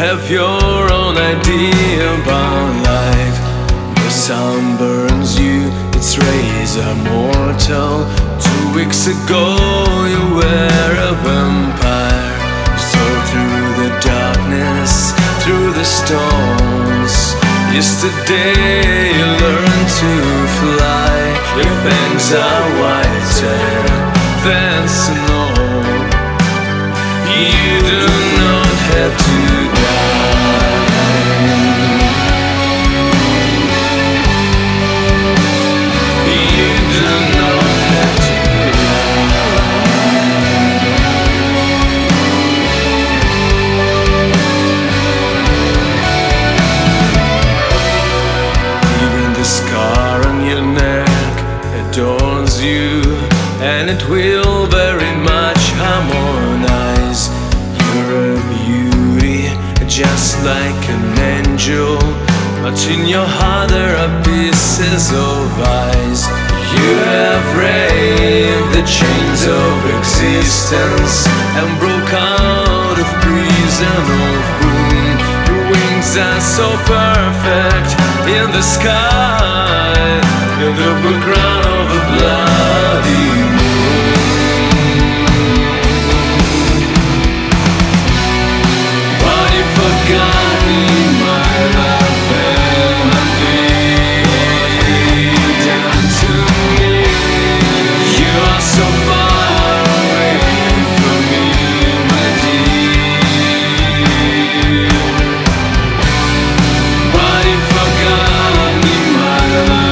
have your own idea about life. The sun burns you, its rays are mortal. 2 weeks ago you were a vampire. You saw through the darkness, through the storms. Yesterday you learned to fly. Your fangs are whiter than snow. You do not have to adorns you, and it will very much harmonize. You're a beauty, just like an angel, but in your heart there are pieces of ice. You have braved the chains of existence and broke out of prison of gloom. Your wings are so perfect in the sky, in the background of a bloody moon. But you forgot me, my love, and I think down to me. You are so far away from me, my dear. But you forgot me, my love.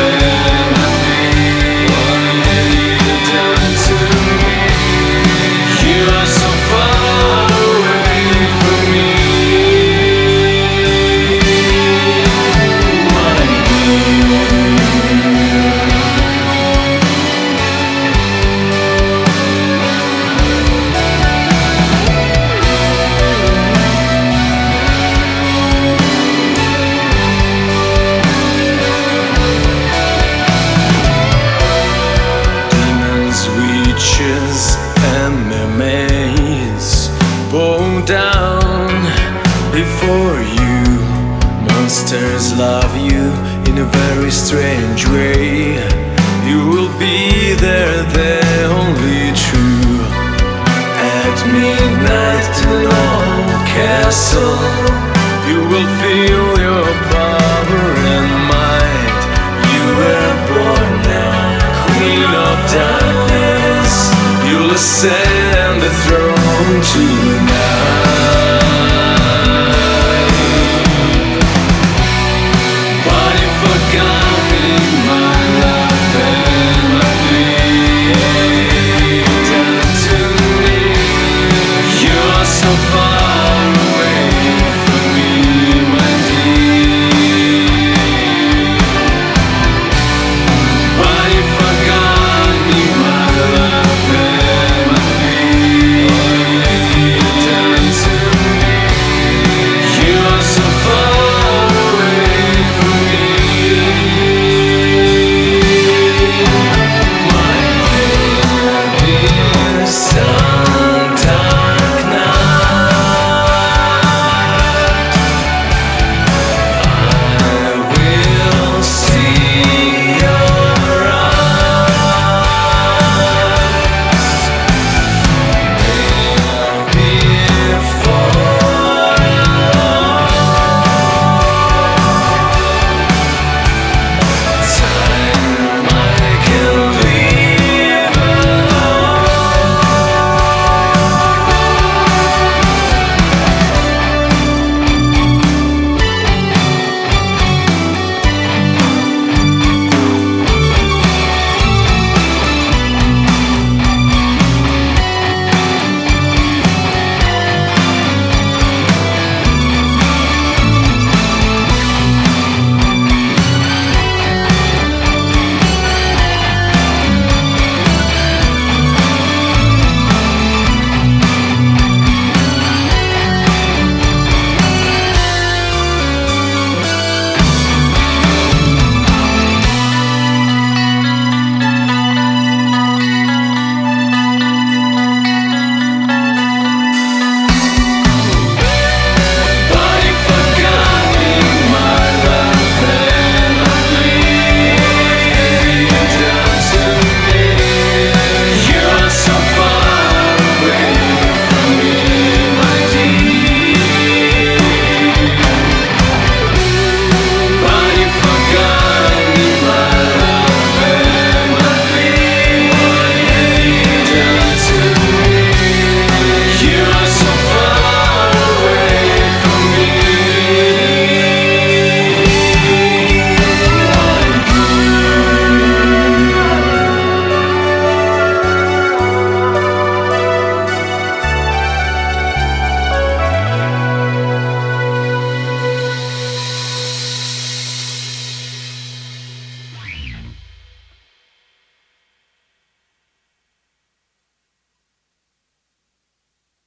And mermaids bow down before you. Monsters love you in a very strange way. You will be there, the only true. At midnight in an old castle, you will feel your power and might. You were born now, queen of darkness. You'll ascend the throne tonight.